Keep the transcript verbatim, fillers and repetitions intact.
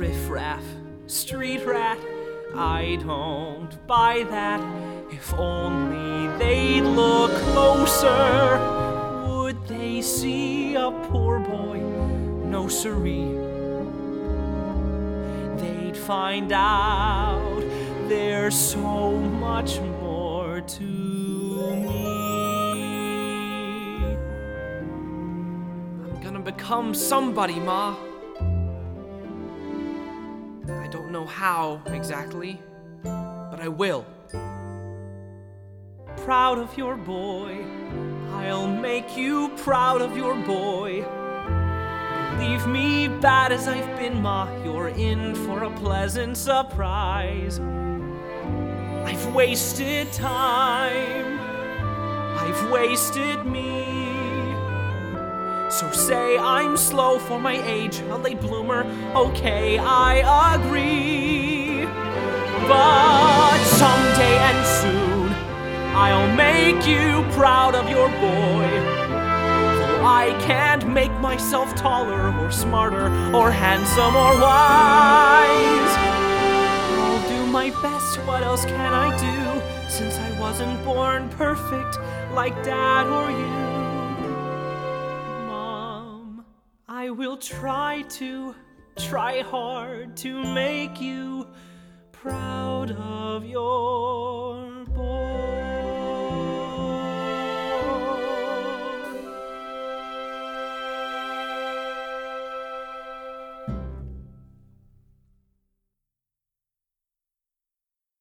riffraff, street rat, I don't buy that. If only they'd look closer, would they see a poor boy? No siree. They'd find out there's so much more to me. I'm gonna become somebody, Ma. I don't know how exactly, but I will. Proud of your boy, I'll make you proud of your boy. Leave me bad as I've been, Ma, you're in for a pleasant surprise. I've wasted time, I've wasted me. So say I'm slow for my age, a late bloomer, okay, I agree. But someday and soon, I'll make you proud of your boy. Though I can't make myself taller or smarter or handsome or wise, I'll do my best, what else can I do? Since I wasn't born perfect like Dad or you. Mom, I will try to, try hard to make you proud of your